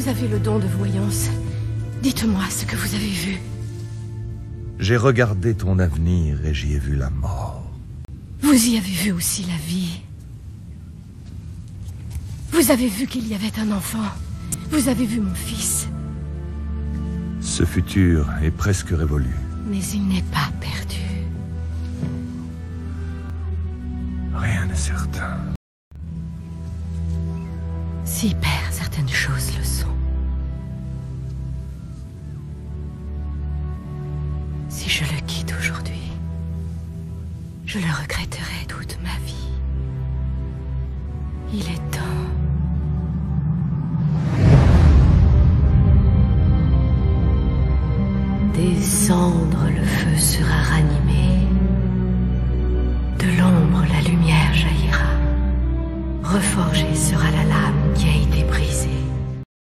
Vous avez le don de voyance. Dites-moi ce que vous avez vu. J'ai regardé ton avenir et j'y ai vu la mort. Vous y avez vu aussi la vie. Vous avez vu qu'il y avait un enfant. Vous avez vu mon fils. Ce futur est presque révolu. Mais il n'est pas perdu. Rien n'est certain. Si perd, certaines choses le sont. Si je le quitte aujourd'hui, je le regretterai toute ma vie. Il est temps. Des cendres, le feu sera ranimé. De l'ombre, la lumière jaillira. Reforgée sera la lame qui a été